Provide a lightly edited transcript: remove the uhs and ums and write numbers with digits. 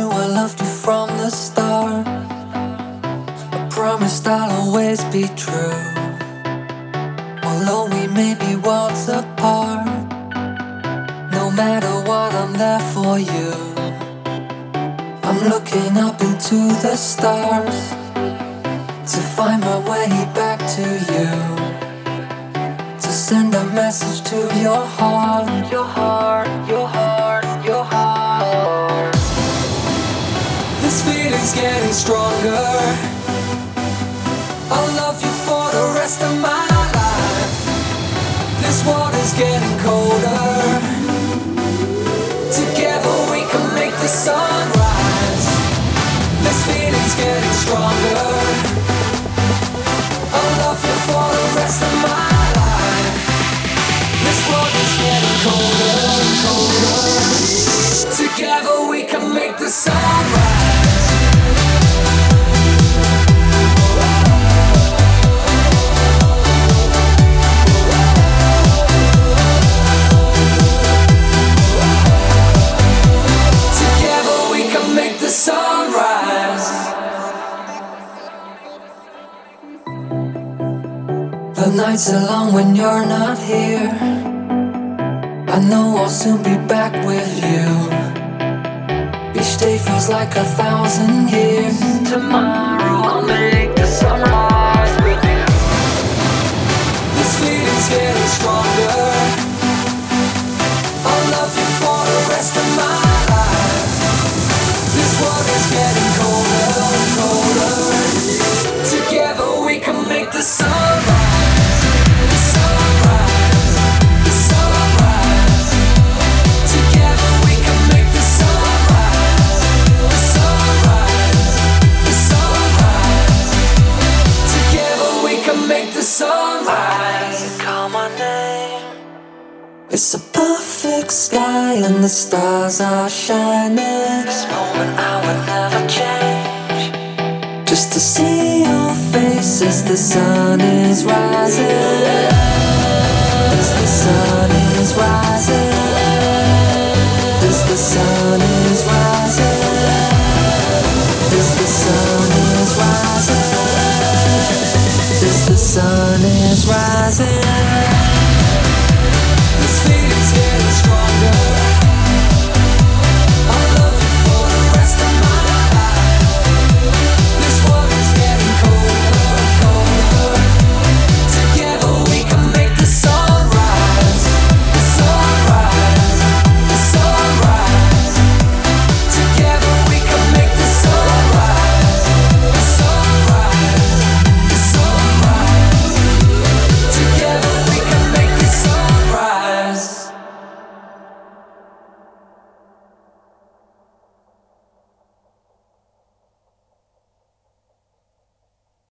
knew I loved you from the start. I promised I'll always be true. Although we may be worlds apart, no matter what, I'm there for you. I'm looking up into the stars to find my way back to you, to send a message to your heart, your heart, your heart, your heart. This feeling's getting stronger. I'll love you for the rest of my life. This water's getting colder. Together we can make the sun rise. This feeling's getting stronger. I'll love you for the rest of my life. This water's getting colder, colder. Together we can make the sun rise. The nights are long when you're not here. I know I'll soon be back with you. Each day feels like 1,000 years. Tomorrow I'll make the sunrise with you. This feeling's getting stronger. I'll love you for the rest of my life. This world is getting colder, colder. Together we can make the sunrise. Sunrise. Call my name. It's a perfect sky and the stars are shining. This moment I would never change. Just to see your face as the sun is rising. As the sun is rising. As the sun is rising. As the sun is rising. As the sun is rising.